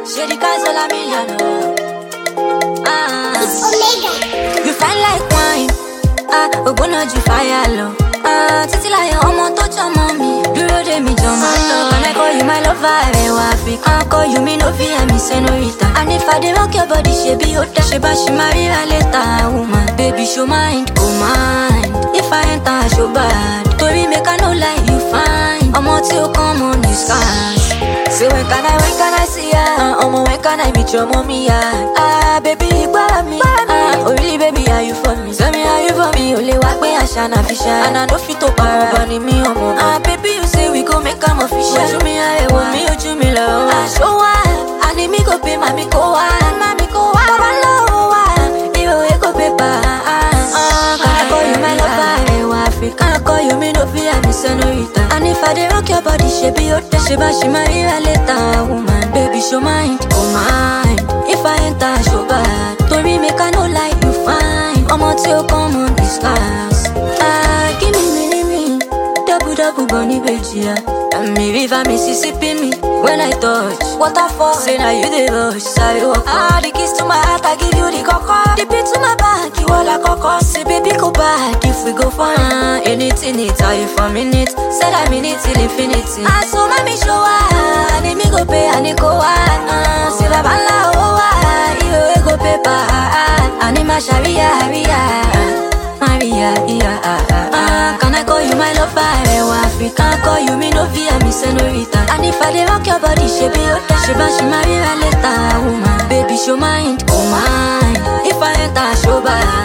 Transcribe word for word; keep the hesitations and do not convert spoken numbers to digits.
J'ai du gaz la million. Ah, It's Omega. you fine like wine. Ah, ogbono ju fire low. Ah, títí láyé ọmọ tó jọmọ mi. Dúró dè mí jọmọ lọ. Can I call you my lover? Ẹwà Africa. I call you me no fear me senorita. And if I dey rock your body, ṣe bí ó dá. Ṣé bá ṣe máa ríra later, woman? Baby, show mind, oh mind. If I enter, show bad. Torí make I no lie, you fine. Ọmọ tí ó come on the scars. Say when can I, when can I see ya? Uh, Omo, when can I meet your mommy? Yeah. Ah, baby, gbára mi. Ah, oh really, baby, are you for me? Tell me, are you for me? Only walk me, I shine a fish. And I know fit to para, bunny me, omo. Ah, baby, you say we go make 'em official. Show me how you want me, you me love. Ah, show up. I need me go pay, mommy go on, mommy go on. Baba love, you will go pay pa. Ah, can I call you my lover? Ewa Africa. Can I call you me no fear me senorita? And if I dey rock your body, she be your she ba she marry a later, woman. Baby, show mind, oh mind. If I enter, show bad. Tori make I no like you fine. Omo tí ó come on this class. Ah, give me me me, double double bunny beijia. And me river Mississippi me when I touch waterfall. Say now you the rush, sorry walk. Ah, the kiss to my heart, I give you the cocoa. The beat to my back, you all like cocoa. Say baby go back if we go far. Ah, anything it, how you for minute? Said I mean it till infinity. Ah, so mommy show ah, and me go pay and go ah. Say baba la oh ah, you go pay pa ah. And my sharia sharia. Maria, yeah, ah, ah, ah. Can I call you my lover? Ewa Africa. Can I call you me no fear me senorita? And if I dey rock your body, she be your she ba she marry a later, woman. Baby, show mind, oh mind. If I enter, show bad.